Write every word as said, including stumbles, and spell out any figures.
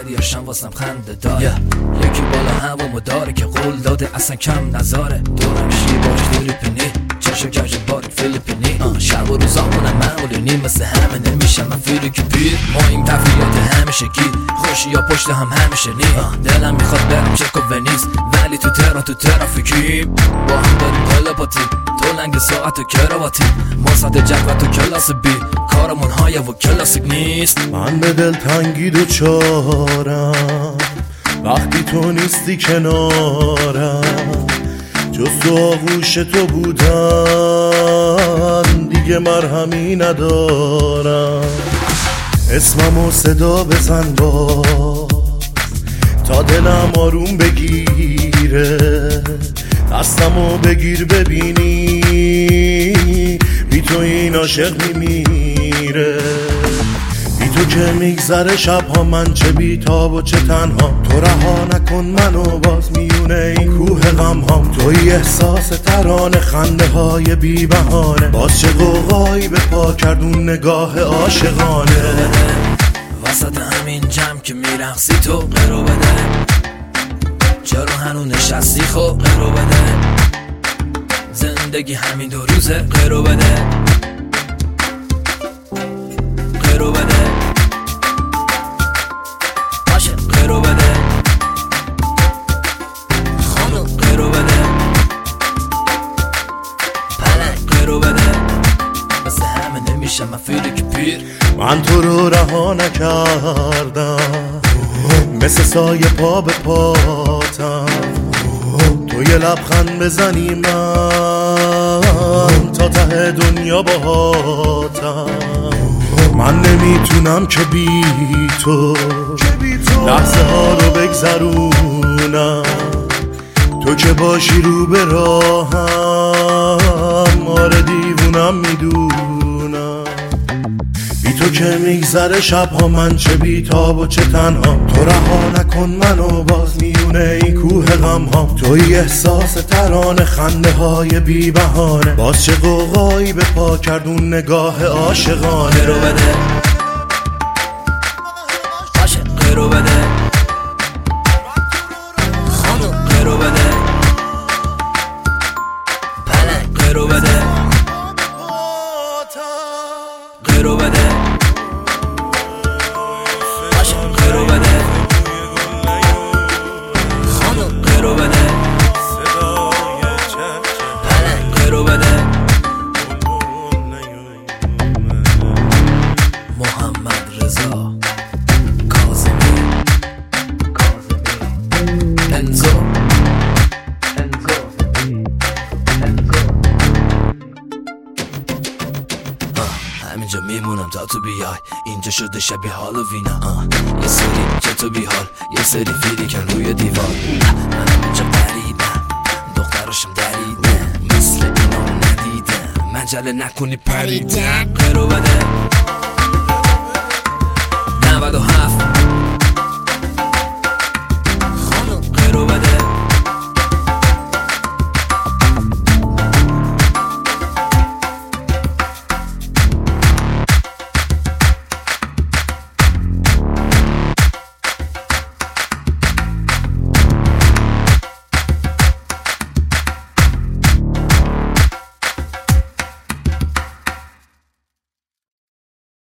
بعدیاشم واسم خنده داره yeah. یکی بالا هوامو داره که قول داده اصلا کم نذاره دورم شی باش دوری پنی چشم کج باریک فیلیپینی شب و روزامونم معمولینی مثل همه نمیشم من فیری که پیر ما این تفریات همیشه گیر خوشی یا پشت هم همیشه نی دلم میخواد برم چک و ونیز ولی تو تهران تو ترافیکی با هم داریم تلپاتی تو لنگ ساعت و کراواتی ما صد جد و تو کلاس بی کارمون های و کلاسیک نیست من به دل تنگی دو چارم وقتی تو نیستی کنارم جز تو آغوش تو بودن دیگه مرهمی ندارم اسممو صدا بزن باز تا دلم آروم بگیره دستمو بگیر ببینی بی تو این عاشق میمیره بی تو که میگذره شبها من چه بیتاب و چه تنها تو رها نکن منو باز میونه این کوه غم هم توی احساس ترانه خنده های بی بهانه باز چه قوقایی به پا کردون نگاه عاشقانه وسط همین جمع که میرقصی تو قرو بده چرا هنو نشستی خب قرو بده زندگی همین دو روزه قرو بده قرو بده باشه قرو بده خانو قرو بده پلنگ قرو بده مثل همه نمیشم من فیلی که پیر من تو رو رها نکردم مثل سایه پا به پاتم تو یه لبخند بزنی من تا ته دنیا باهاتم من نمیتونم که بی تو لحظه ها رو بگذرونم تو که باشی رو به راهم آره دیوونم میدونم بی تو که میگذره شبها من چه بیتاب و چه تنها تو رها نکن منو باز میونه این کوه غم ها توی احساس ترانه خنده های بی بهانه باز چه قوقایی به پا کردون نگاه عاشقانه قرو بده باشه قرو بده خانو قرو بده پلنگ قرو بده قرو بده باشه قرو بده خانو قرو بده پلنگ قرو بده محمد رضا کاظمی انزو همینجا میمونم تا تو بیای اینجا شده شبیه هالووینا یه سری که تو بیحال یه سری فیلی کن روی دیوار منم اینجا قریبم دختراشم دریدم مثل اینا ندیدم مجله نکنی پریدم قرو بده نود و